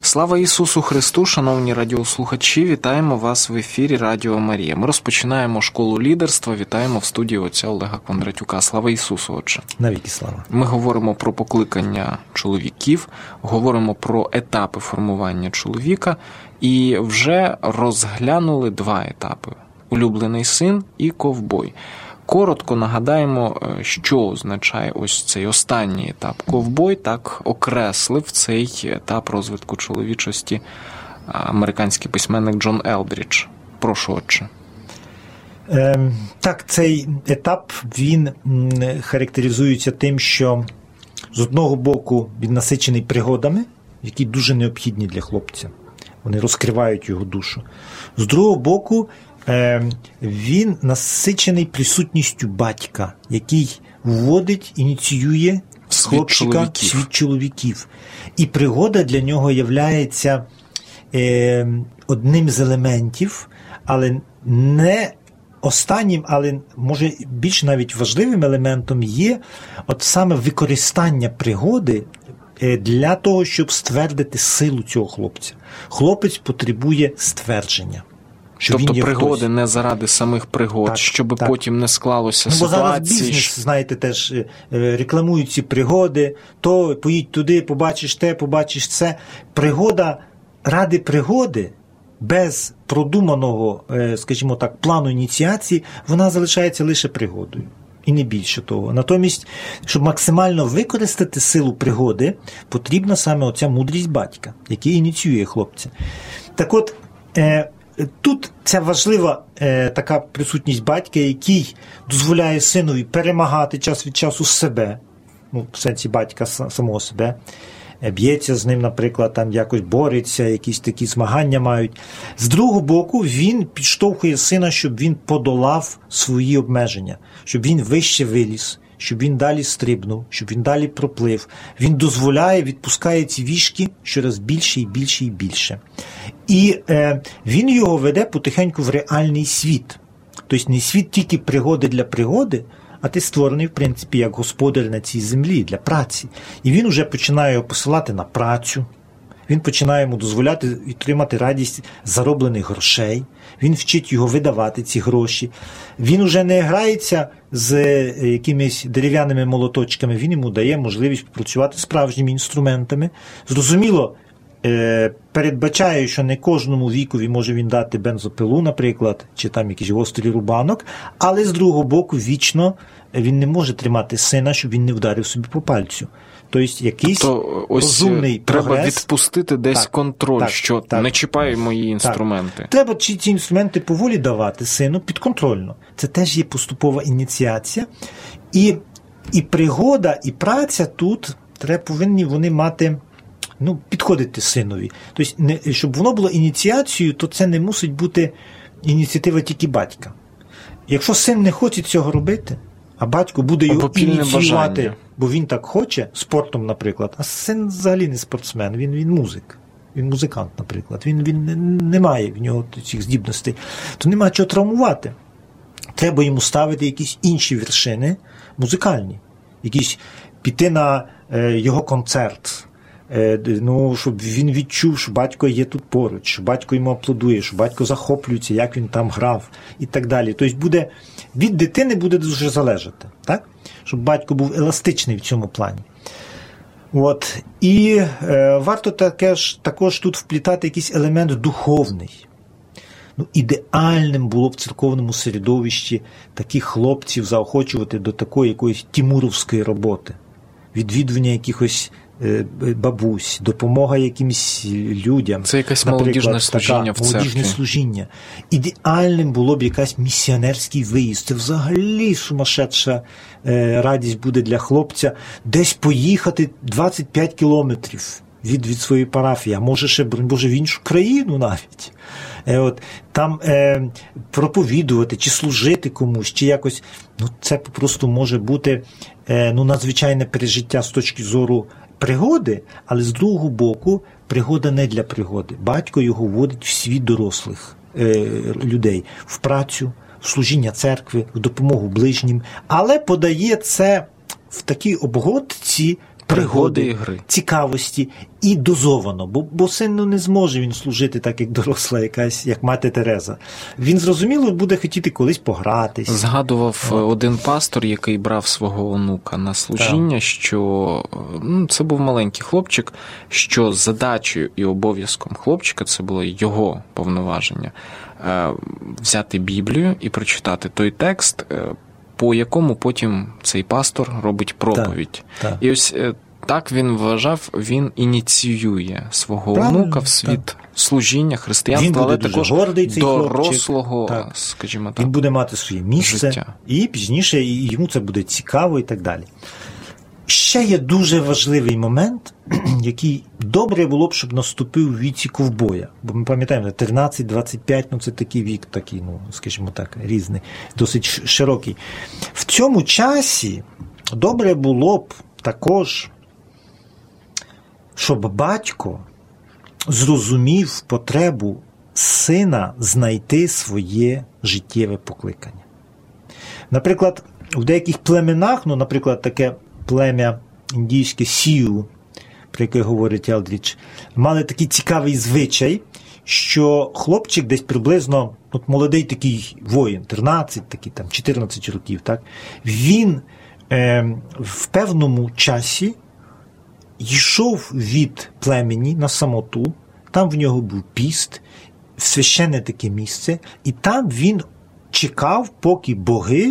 Слава Ісусу Христу, шановні радіослухачі, вітаємо вас в ефірі Радіо Марія. Ми розпочинаємо школу лідерства, вітаємо в студії отця Олега Кондратюка. Слава Ісусу, Отче! Навіки слава! Ми говоримо про покликання чоловіків, говоримо про етапи формування чоловіка і вже розглянули два етапи – улюблений син і ковбой. Коротко нагадаємо, що означає ось цей останній етап. Ковбой так окреслив цей етап розвитку чоловічості американський письменник Джон Елдрідж. Прошу, Отче. Так, цей етап, він характеризується тим, що з одного боку він насичений пригодами, які дуже необхідні для хлопця. Вони розкривають його душу. З другого боку, він насичений присутністю батька, який вводить, ініціює хлопчика в світ чоловіків. І пригода для нього являється одним з елементів, але не останнім, але, може, більш навіть важливим елементом є от саме використання пригоди для того, щоб ствердити силу цього хлопця. Хлопець потребує ствердження. Тобто пригоди хтось. Не заради самих пригод, так, щоб так. Потім не склалося ситуації. Бо зараз бізнес, знаєте, теж рекламують ці пригоди, то поїдь туди, побачиш те, побачиш це. Пригода ради пригоди, без продуманого, скажімо так, плану ініціації, вона залишається лише пригодою. І не більше того. Натомість, щоб максимально використати силу пригоди, потрібна саме оця мудрість батька, який ініціює хлопця. Так от, тут ця важлива така присутність батька, який дозволяє синові перемагати час від часу себе, ну, в сенсі батька самого себе, б'ється з ним, наприклад, там якось бореться, якісь такі змагання мають. З другого боку, він підштовхує сина, щоб він подолав свої обмеження, щоб він вище виліз, щоб він далі стрибнув, щоб він далі проплив. Він дозволяє, відпускає ці вішки щораз більше і більше і більше. І він його веде потихеньку в реальний світ. Тобто не світ тільки пригоди для пригоди, а ти створений, в принципі, як господар на цій землі, для праці. І він вже починає його посилати на працю, він починає йому дозволяти отримати радість зароблених грошей, він вчить його видавати ці гроші. Він уже не грається з якимись дерев'яними молоточками, він йому дає можливість попрацювати справжніми інструментами. Зрозуміло, передбачає, що не кожному вікові може він дати бензопилу, наприклад, чи там якийсь гострий рубанок, але з другого боку вічно він не може тримати сина, щоб він не вдарив собі по пальцю. Тобто якийсь розумний прогрес. Треба відпустити десь контроль, що не чіпай мої інструменти. Так. Треба ці інструменти поволі давати сину підконтрольно. Це теж є поступова ініціація. І пригода, і праця тут повинні вони мати, підходити синові. Тобто, щоб воно було ініціацією, то це не мусить бути ініціатива тільки батька. Якщо син не хоче цього робити, а батько буде його ініціювати, бо він так хоче, спортом, наприклад, а син взагалі не спортсмен, він музик. Він музикант, наприклад. Він не має в нього цих здібностей. То немає чого травмувати. Треба йому ставити якісь інші вершини музикальні. Якісь піти на його концерт. Щоб він відчув, що батько є тут поруч, що батько йому аплодує, що батько захоплюється, як він там грав і так далі. Тобто від дитини буде дуже залежати, так? Щоб батько був еластичний в цьому плані. І варто також тут вплітати якийсь елемент духовний. Ідеальним було б в церковному середовищі таких хлопців заохочувати до такої якоїсь тімуровської роботи, відвідування якихось бабусь, допомога якимсь людям. Це якесь молодіжне служіння в церкві. Молодіжне служіння. Ідеальним було б якийсь місіонерський виїзд. Це взагалі сумасшедша радість буде для хлопця. Десь поїхати 25 кілометрів від своєї парафії, а може ще, в іншу країну навіть. Там проповідувати, чи служити комусь, чи якось, це просто може бути надзвичайне пережиття з точки зору пригоди, але з другого боку пригода не для пригоди. Батько його вводить в світ дорослих людей, в працю, в служіння церкви, в допомогу ближнім, але подає це в такій обгортці пригоди і гри. Цікавості і дозовано, бо син не зможе він служити так, як доросла якась, як мати Тереза. Він, зрозуміло, буде хотіти колись погратись. Згадував один пастор, який брав свого онука на служіння, що це був маленький хлопчик, що задачею і обов'язком хлопчика, це було його повноваження, взяти Біблію і прочитати той текст, по якому потім цей пастор робить проповідь. Так. І ось так він вважав, він ініціює свого онука в світ служіння християнства, але також дорослого, скажімо так, він буде мати своє місце, життя. І пізніше йому це буде цікаво і так далі. Ще є дуже важливий момент, який добре було б, щоб наступив у віці ковбоя. Бо ми пам'ятаємо, 13-25, це такий вік, такий, скажімо так, різний, досить широкий. В цьому часі добре було б також, щоб батько зрозумів потребу сина знайти своє життєве покликання. Наприклад, в деяких племенах, наприклад, таке плем'я індійське Сіу, про яке говорить Елдрідж, мали такий цікавий звичай, що хлопчик десь приблизно, молодий такий воїн, 13, такий, 14 років, так, він в певному часі йшов від племені на самоту, там в нього був піст, священне таке місце, і там він чекав, поки боги,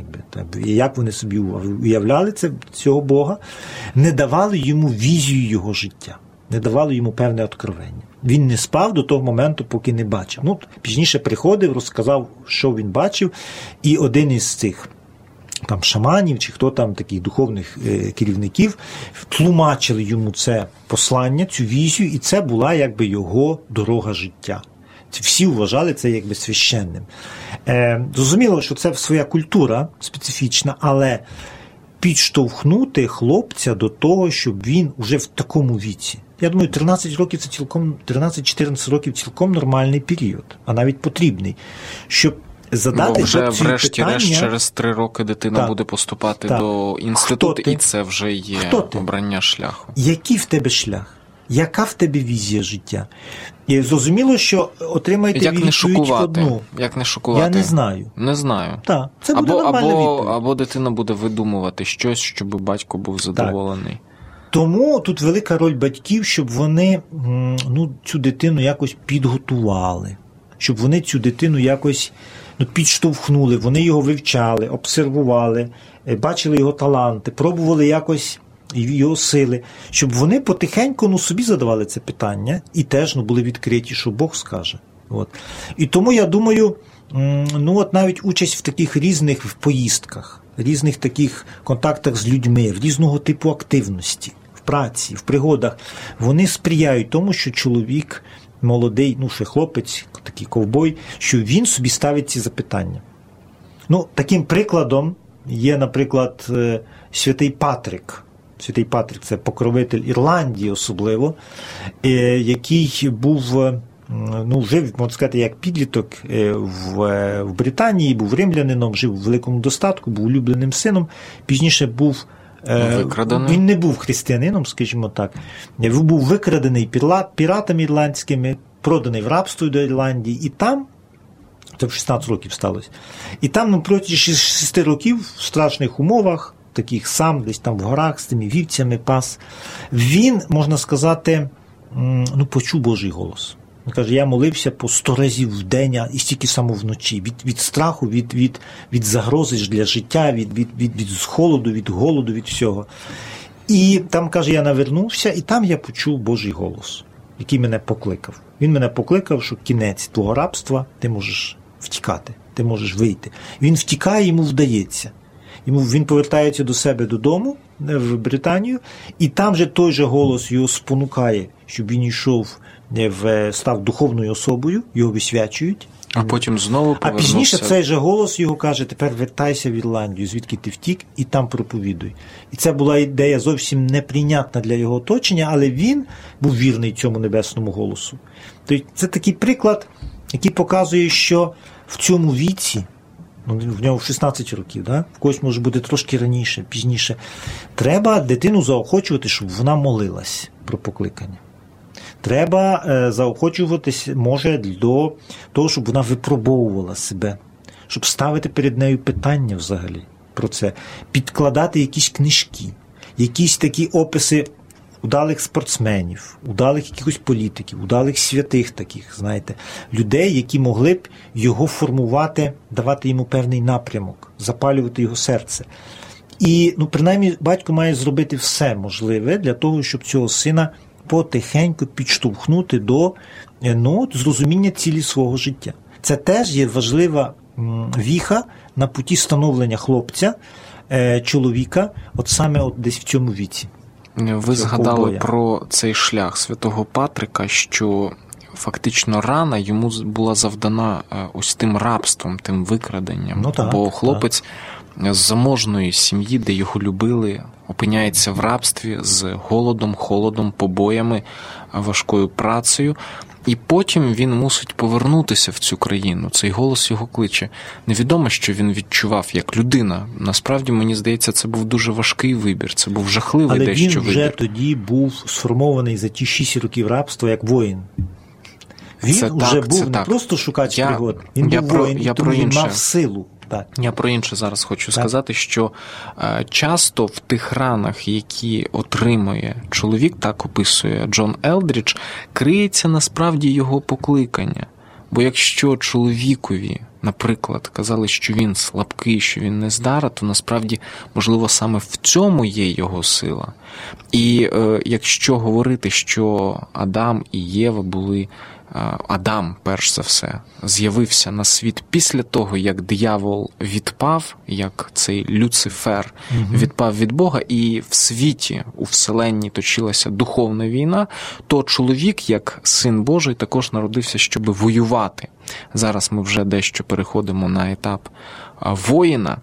як вони собі уявляли цього Бога, не давали йому візію його життя, не давали йому певне откровення. Він не спав до того моменту, поки не бачив. Пізніше приходив, розказав, що він бачив, і один із цих шаманів, чи хто там, таких духовних керівників, тлумачили йому це послання, цю візію, і це була його дорога життя. Всі вважали це священним. Зрозуміло, що це своя культура специфічна, але підштовхнути хлопця до того, щоб він уже в такому віці. Я думаю, 13 років це 13-14 років цілком нормальний період, а навіть потрібний, щоб задати вже врешті-решт питання, через 3 роки дитина буде поступати до інституту, і це вже є обрання шляху. Який в тебе шлях? Яка в тебе візія життя? І зрозуміло, що отримаєте відповідь одну. Як не шокувати? Я не знаю. Не знаю. Так, це буде нормальна відповідь. Або дитина буде видумувати щось, щоб батько був задоволений. Так. Тому тут велика роль батьків, щоб вони цю дитину якось підготували, щоб вони цю дитину якось підштовхнули, вони його вивчали, обсервували, бачили його таланти, пробували якось його сили, щоб вони потихеньку собі задавали це питання і теж були відкриті, що Бог скаже. І тому, я думаю, навіть участь в таких різних поїздках, різних таких контактах з людьми, в різного типу активності, в праці, в пригодах, вони сприяють тому, що чоловік молодий, ще хлопець, такий ковбой, що він собі ставить ці запитання. Таким прикладом є, наприклад, святий Патрик. Святий Патрик – це покровитель Ірландії особливо, який був, жив, можна сказати, як підліток в Британії, був римлянином, жив у великому достатку, був улюбленим сином, пізніше був викрадений. Він не був християнином, скажімо так. Він був викрадений піратами ірландськими, проданий в рабство до Ірландії, і там, це в 16 років сталося, і там протягом 6 років в страшних умовах, таких сам, десь там в горах з тими вівцями пас, він, можна сказати, почув Божий голос. Він каже, я молився по 100 разів в день і стільки само вночі. Від страху, від загрози для життя, від холоду, від голоду, від всього. І там, каже, я навернувся, і там я почув Божий голос, який мене покликав. Він мене покликав, що кінець твого рабства, ти можеш втікати, ти можеш вийти. Він втікає, йому вдається. Він повертається до себе додому, в Британію, і там же той же голос його спонукає, щоб він йшов, став духовною особою, його висвячують. А потім знову повернувся. А пізніше цей же голос його каже, тепер вертайся в Ірландію, звідки ти втік, і там проповідуй. І це була ідея зовсім неприйнятна для його оточення, але він був вірний цьому небесному голосу. Тобто це такий приклад, який показує, що в цьому віці в нього 16 років, да? В когось може бути трошки раніше, пізніше. Треба дитину заохочувати, щоб вона молилась про покликання. Треба заохочуватись, може, до того, щоб вона випробовувала себе, щоб ставити перед нею питання взагалі про це, підкладати якісь книжки, якісь такі описи удалих спортсменів, удалих якихось політиків, удалих святих таких, знаєте, людей, які могли б його формувати, давати йому певний напрямок, запалювати його серце. І, принаймні, батько має зробити все можливе для того, щоб цього сина потихеньку підштовхнути до зрозуміння цілі свого життя. Це теж є важлива віха на путі становлення хлопця, чоловіка, от саме десь в цьому віці. Ви згадали про цей шлях святого Патрика, що фактично рана йому була завдана ось тим рабством, тим викраденням. Бо хлопець з заможної сім'ї, де його любили, опиняється в рабстві з голодом, холодом, побоями, важкою працею. І потім він мусить повернутися в цю країну. Цей голос його кличе. Невідомо, що він відчував як людина. Насправді, мені здається, це був дуже важкий вибір. Це був жахливий дещо вибір. Але він вже тоді був сформований за ті 6 років рабства як воїн. Він вже був не просто шукач пригод. Він був воїн, і тому він мав силу. Так. Я про інше зараз хочу сказати, що часто в тих ранах, які отримує чоловік, так описує Джон Елдрідж, криється насправді його покликання. Бо якщо чоловікові, наприклад, казали, що він слабкий, що він нездара, то насправді, можливо, саме в цьому є його сила. І якщо говорити, що Адам і Єва були... Адам, перш за все, з'явився на світ після того, як диявол відпав, як цей Люцифер відпав від Бога, і в світі, у вселенні точилася духовна війна, то чоловік, як син Божий, також народився, щоб воювати. Зараз ми вже дещо переходимо на етап воїна.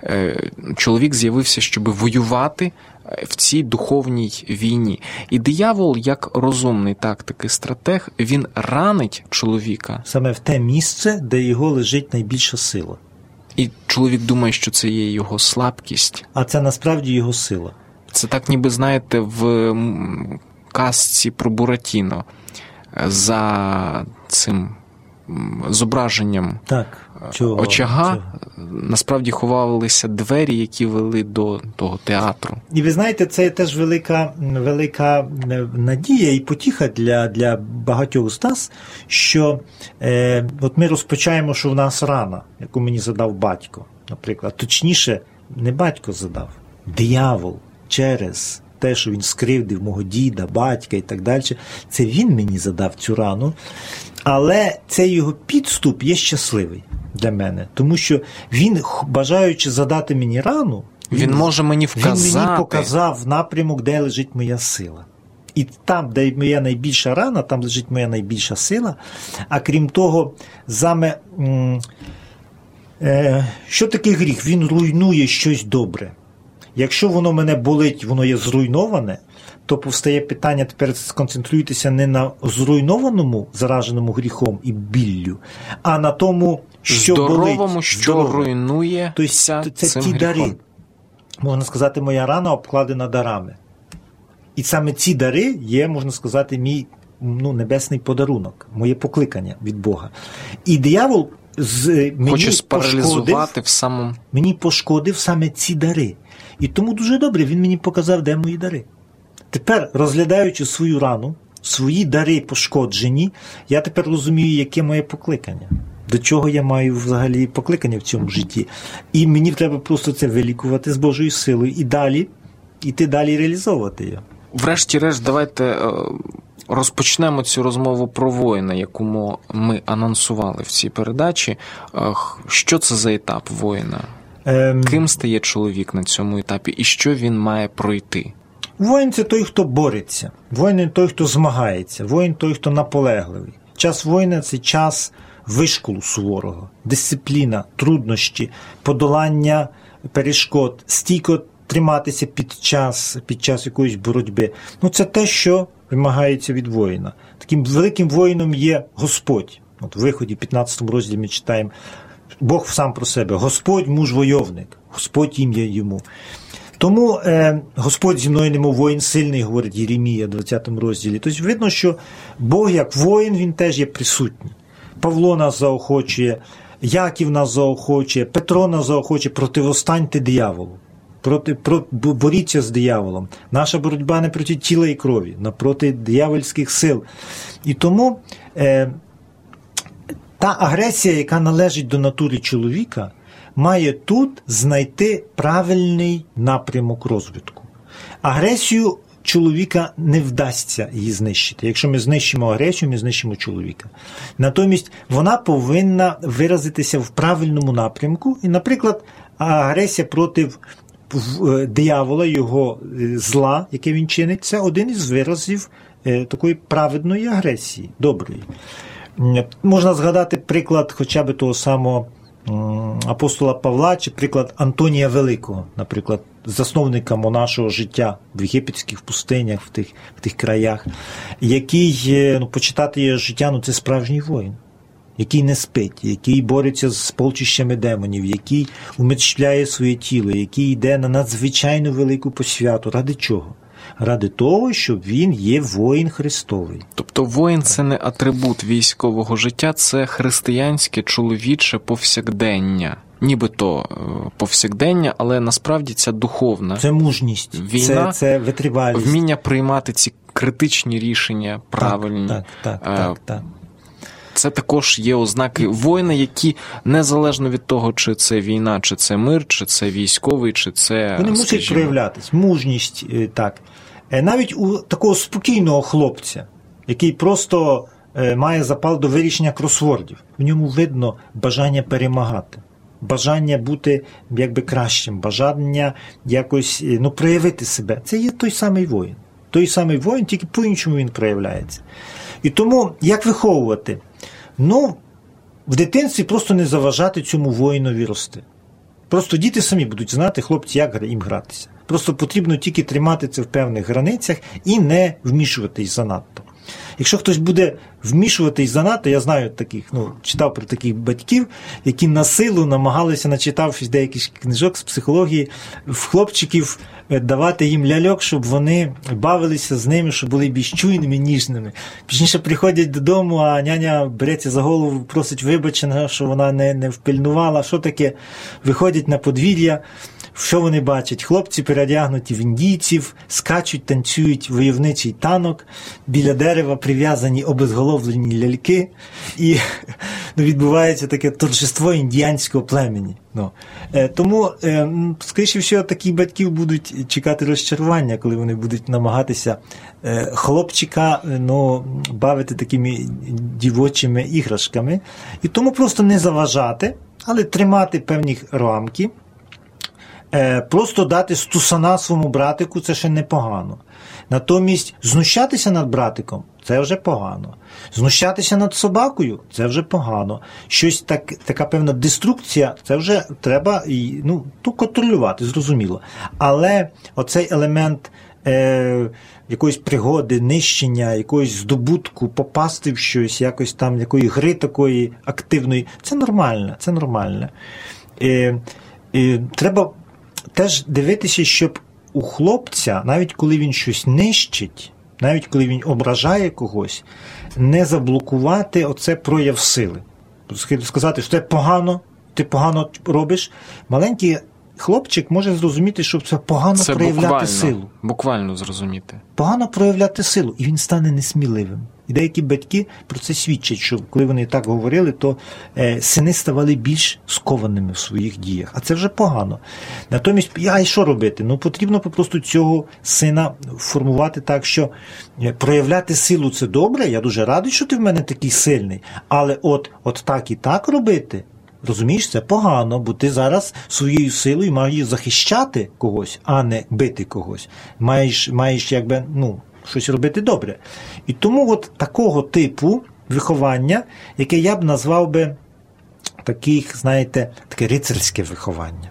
Чоловік з'явився, щоб воювати в цій духовній війні. І диявол, як розумний тактик і стратег, він ранить чоловіка. Саме в те місце, де його лежить найбільша сила. І чоловік думає, що це є його слабкість. А це насправді його сила. Це так, ніби, знаєте, в казці про Буратіно. За цим зображенням очага насправді ховалися двері, які вели до того театру. І ви знаєте, це теж велика надія і потіха для багатьох з нас, що от ми розпочаємо, що в нас рана, яку мені задав батько, наприклад. Точніше, не батько задав, диявол через те, що він скривдив мого діда, батька і так далі. Це він мені задав цю рану. Але цей його підступ є щасливий для мене. Тому що він, бажаючи задати мені рану, він може мені вказати. Він мені показав напрямок, де лежить моя сила. І там, де моя найбільша рана, там лежить моя найбільша сила. А крім того, що таке гріх? Він руйнує щось добре. Якщо воно мене болить, воно є зруйноване, то повстає питання, тепер сконцентруйтеся не на зруйнованому, зараженому гріхом і біллю, а на тому, що здоровому, болить. Що руйнує це цим ті гріхом. дари. Можна сказати, моя рана обкладена дарами. І саме ці дари є, можна сказати, мій небесний подарунок, моє покликання від Бога. І диявол хоче спаралізувати мені пошкодив саме ці дари. І тому дуже добре, він мені показав, де мої дари. Тепер, розглядаючи свою рану, свої дари пошкоджені, я тепер розумію, яке моє покликання. До чого я маю взагалі покликання в цьому житті. І мені треба просто це вилікувати з Божою силою і далі, іти далі реалізовувати його. Врешті-решт, давайте розпочнемо цю розмову про воїна, яку ми анонсували в цій передачі. Що це за етап воїна? Ким стає чоловік на цьому етапі і що він має пройти? Воїн – це той, хто бореться. Воїн – той, хто змагається. Воїн – той, хто наполегливий. Час воїна – це час вишколу суворого, дисципліна, труднощі, подолання перешкод, стійко триматися під час якоїсь боротьби. Це те, що вимагається від воїна. Таким великим воїном є Господь. От в Виході, 15 розділі ми читаємо, Бог сам про себе. Господь муж-войовник. Господь ім'я йому. Тому Господь зі мною немов воїн сильний, говорить Єремія в 20 розділі. Тобто видно, що Бог як воїн, він теж є присутній. Павло нас заохочує, Яків нас заохочує, Петро нас заохочує, противостаньте дияволу. Боріться з дияволом. Наша боротьба не проти тіла і крові, напроти диявольських сил. І тому та агресія, яка належить до натури чоловіка, має тут знайти правильний напрямок розвитку. Агресію чоловіка не вдасться її знищити. Якщо ми знищимо агресію, ми знищимо чоловіка. Натомість вона повинна виразитися в правильному напрямку. І, наприклад, агресія проти диявола, його зла, яке він чинить, це один із виразів такої праведної агресії, доброї. Можна згадати приклад хоча б того самого апостола Павла, чи приклад Антонія Великого, наприклад, засновника монашого життя в єгипетських пустинях, в тих краях, який, почитати його життя, це справжній воїн, який не спить, який бореться з полчищами демонів, який умерщвляє своє тіло, який йде на надзвичайно велику посвяту. Ради чого? Ради того, що він є воїн Христовий. Тобто воїн – це не атрибут військового життя, це християнське, чоловіче повсякдення. Нібито повсякдення, але насправді ця духовна. Це мужність, війна, це витривалість. Вміння приймати ці критичні рішення, правильні. Так. Це також є ознаки воїна, які незалежно від того, чи це війна, чи це мир, чи це військовий, чи це, вони мусять проявлятись. Мужність, так. Навіть у такого спокійного хлопця, який просто має запал до вирішення кросвордів, в ньому видно бажання перемагати, бажання бути якби кращим, бажання якось проявити себе. Це є той самий воїн. Той самий воїн, тільки по-іншому він проявляється. І тому, як виховувати? В дитинстві просто не заважати цьому воїнові рости. Просто діти самі будуть знати, хлопці, як їм гратися. Просто потрібно тільки тримати це в певних границях і не вмішуватись занадто. Якщо хтось буде вмішуватись занадто, я знаю таких, читав про таких батьків, які на силу намагалися, начитавшись деяких книжок з психології, в хлопчиків давати їм ляльок, щоб вони бавилися з ними, щоб були більш чуйними, ніжними. Пізніше приходять додому, а няня береться за голову, просить вибачення, що вона не впильнувала. Що таке? Виходять на подвір'я. Що вони бачать? Хлопці переодягнуті в індійців, скачуть, танцюють войовничий танок, біля дерева прив'язані обезголовлені ляльки, і відбувається таке торжество індіанського племені. Тому, скоріше всього, такі батьків будуть чекати розчарування, коли вони будуть намагатися хлопчика бавити такими дівочими іграшками. І тому просто не заважати, але тримати певні рамки. Просто дати стусана своєму братику – це ще непогано. Натомість знущатися над братиком – це вже погано. Знущатися над собакою – це вже погано. Щось така певна деструкція – це вже треба контролювати, зрозуміло. Але оцей елемент якоїсь пригоди, нищення, якогось здобутку, попасти в щось, якось там, якої гри такої активної – це нормально. Треба теж дивитися, щоб у хлопця, навіть коли він щось нищить, навіть коли він ображає когось, не заблокувати оце прояв сили. Сказати, що це погано, ти погано робиш. Маленький хлопчик може зрозуміти, що це погано це проявляти силу. Буквально зрозуміти. Погано проявляти силу, і він стане несміливим. І деякі батьки про це свідчать, що коли вони так говорили, то сини ставали більш скованими в своїх діях. А це вже погано. Натомість, що робити? Потрібно просто цього сина формувати так, що проявляти силу – це добре, я дуже радий, що ти в мене такий сильний, але от так і так робити, розумієш, це погано, бо ти зараз своєю силою маєш захищати когось, а не бити когось. Маєш якби, щось робити добре. І тому такого типу виховання, яке я б назвав би таке рицарське виховання.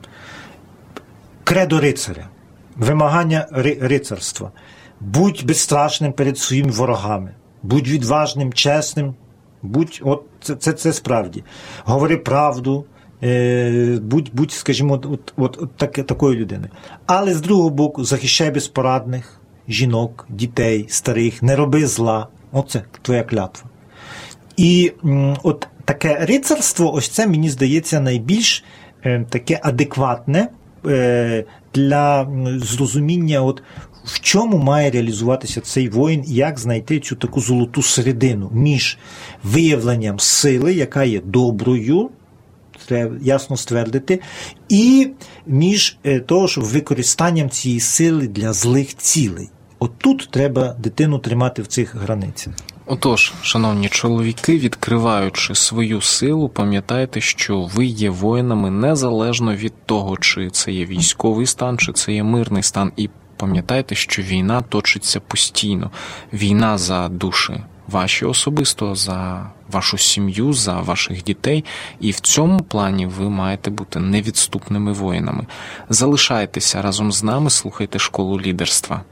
Кредо рицаря. Вимагання рицарства. Будь безстрашним перед своїми ворогами. Будь відважним, чесним От це справді. Говори правду, будь, скажімо, такою людиною. Але з другого боку, захищай безпорадних жінок, дітей, старих, не роби зла. Оце твоя клятва. І от таке рицарство, ось це, мені здається, найбільш таке адекватне для зрозуміння, от в чому має реалізуватися цей воїн, і як знайти цю таку золоту середину між виявленням сили, яка є доброю, треба ясно ствердити, і між того, що використанням цієї сили для злих цілей. От тут треба дитину тримати в цих границях. Отож, шановні чоловіки, відкриваючи свою силу, пам'ятайте, що ви є воїнами незалежно від того, чи це є військовий стан, чи це є мирний стан. І пам'ятайте, що війна точиться постійно. Війна за душі ваші особисто, за вашу сім'ю, за ваших дітей. І в цьому плані ви маєте бути невідступними воїнами. Залишайтеся разом з нами, слухайте «Школу лідерства».